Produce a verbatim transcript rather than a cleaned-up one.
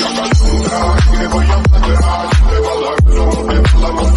я качу, и не боятся, не рачу, не балакаю, не балакаю.